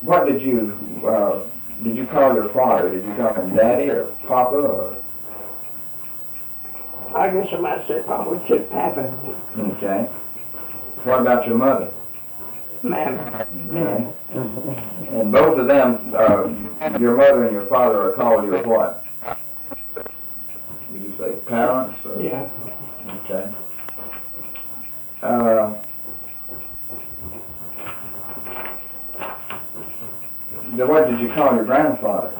What did you call your father? Did you call him Daddy or Papa or? I guess I might say probably said Papa. Okay. What about your mother? Mammy. Okay. And both of them, your mother and your father, are called your what? Would you say parents? Or? Yeah. Okay. What did you call your grandfather?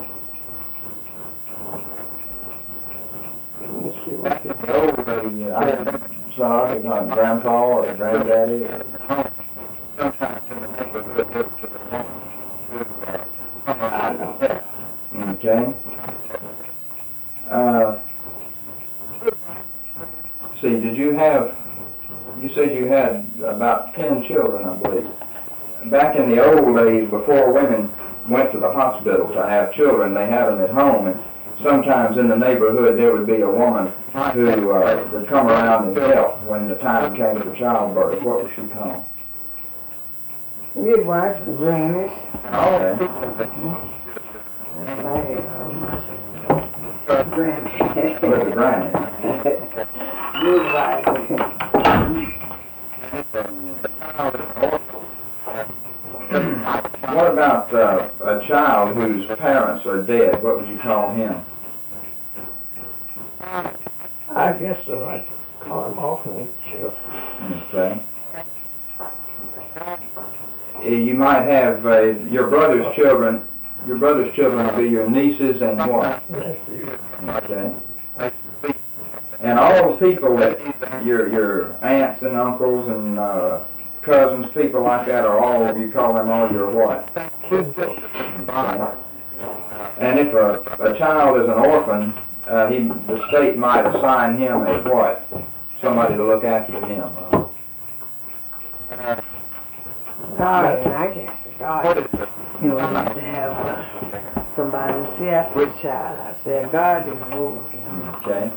Let's see what the So I could call him Grandpa or Granddaddy. Or... I know. Okay. See, you said you had about 10 children, I believe. Back in the old days, before women went to the hospital to have children, they had them at home, and sometimes in the neighborhood there would be a woman who would come around and help when the time came for childbirth. What was she called? Midwife and grannies. Okay. That's my granny. With the granny. Midwife. What about a child whose parents are dead? What would you call him? I guess I might call him orphanage children. Okay. You might have your brother's children. Your brother's children will be your nieces and what? Nephew. Okay. And all the people that your aunts and uncles and cousins, people like that, are all, you call them all your what? Kinfolk. Okay. And if a child is an orphan, the state might assign him as what? Somebody to look after him. Guardian, I guess. A guardian. You know, you have to have somebody to see after the child. I say a guardian over him. Okay.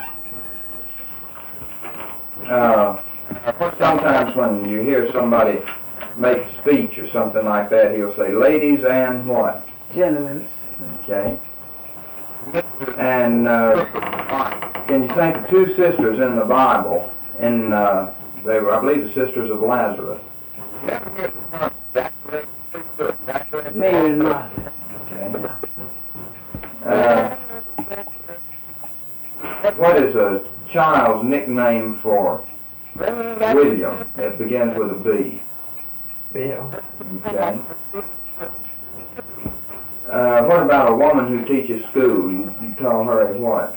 Sometimes when you hear somebody make a speech or something like that, he'll say, ladies and what? Gentlemen. Okay. And can you think of two sisters in the Bible? And they were, I believe, the sisters of Lazarus. Mary and Martha. Okay. What is a child's nickname for William? It begins with a B. Bill. Okay. What about a woman who teaches school? You call her a what?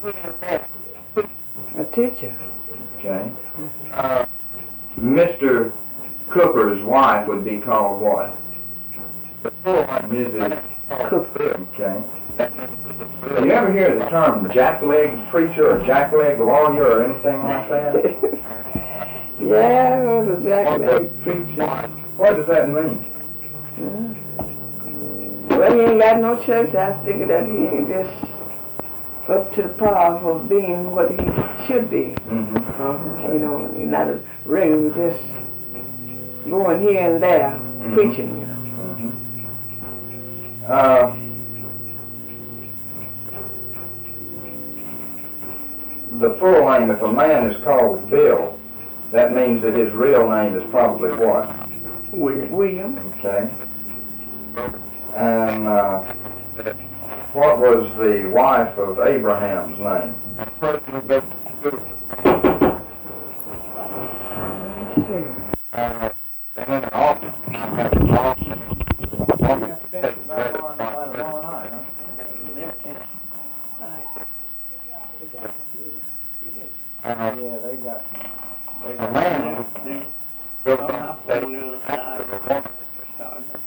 A teacher. Okay. Mr. Cooper's wife would be called what? Mrs. Cooper. Okay. Do you ever hear the term jackleg preacher or jackleg lawyer or anything like that? Yeah, well, the jackleg preacher. What does that mean? Well, he ain't got no church. I figure that he ain't just up to the par for being what he should be. Mm-hmm. You know, he's not a regular just going here and there preaching, you know. The full name, if a man is called Bill, that means that his real name is probably what? William. Okay. And what was the wife of Abraham's name? Yeah, they got a man. On the other side.